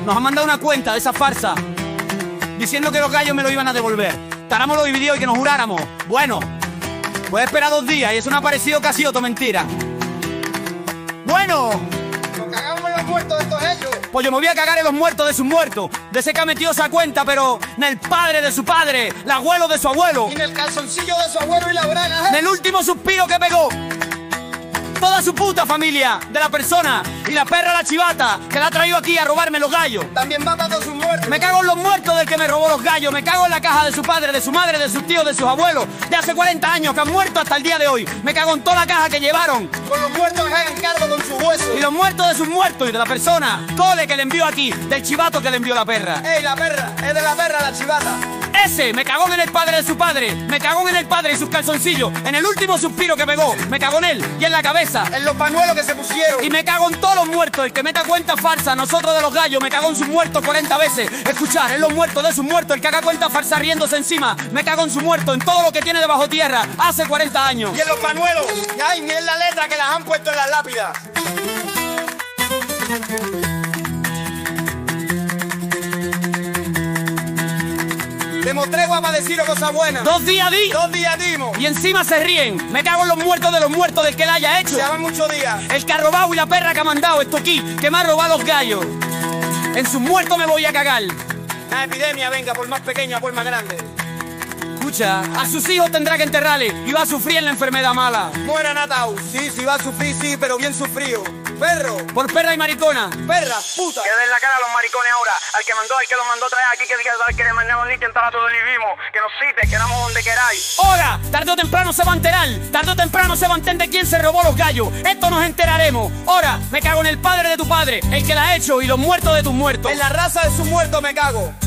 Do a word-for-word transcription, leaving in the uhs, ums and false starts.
nos han mandado una cuenta de esa farsa diciendo que los gallos me lo iban a devolver. Estábamos los divididos y que nos juráramos. Bueno, pues he esperado dos días y eso no ha parecido casi otra mentira. Bueno, nos cagamos en los muertos de estos ellos. Pues yo me voy a cagar en los muertos de sus muertos, de ese que ha metido esa cuenta, pero en el padre de su padre, el abuelo de su abuelo, y en el calzoncillo de su abuelo y la braga, ¿eh? en el último suspiro que pegó. Toda su puta familia de la persona y la perra la chivata que la ha traído aquí a robarme los gallos. También va a todos sus muertos. Me cago en los muertos del que me robó los gallos. Me cago en la caja de su padre, de su madre, de sus tíos, de sus abuelos, de hace cuarenta años que han muerto hasta el día de hoy. Me cago en toda la caja que llevaron. Con los muertos que hagan cargo con su hueso. Y los muertos de sus muertos y de la persona Cole que le envió aquí, del chivato que le envió la perra. ¡Ey, la perra! ¡Es de la perra la chivata! Ese, me cagó en el padre de su padre, me cagó en el padre y sus calzoncillos, en el último suspiro que pegó, me cagó en él y en la cabeza, en los pañuelos que se pusieron. Y me cago en todos los muertos, el que meta cuenta farsa, nosotros de los gallos, me cago en sus muertos cuarenta veces. Escuchar, en los muertos de sus muertos, el que haga cuenta farsa riéndose encima, me cago en su muerto, en todo lo que tiene debajo tierra, hace cuarenta años. Y en los pañuelos, y ay, miren la letra que las han puesto en las lápidas. Demostré, guapa, deciros cosas buenas. Dos días di. Dos días dimos. Y encima se ríen. Me cago en los muertos de los muertos del que la haya hecho. Se llaman muchos días. El que ha robado y la perra que ha mandado esto aquí, que me ha robado los gallos. En sus muertos me voy a cagar. La epidemia, venga, por más pequeña, por más grande. Escucha, a sus hijos tendrá que enterrarle y va a sufrir en la enfermedad mala. Muera Natau. Sí, sí va a sufrir, sí, pero bien sufrido. Perro. Por perra y maricona. Perra, puta. Que den la cara a los maricones ahora. Al que mandó, al que lo mandó traer aquí, que diga al que le mandamos ni tentar a todo el vivimos. Que nos cite, que damos donde queráis. Ahora, tarde o temprano se va a enterar. Tarde o temprano se va a entender quién se robó los gallos. Esto nos enteraremos. Ahora, me cago en el padre de tu padre, el que la ha hecho y los muertos de tus muertos. En la raza de sus muertos me cago.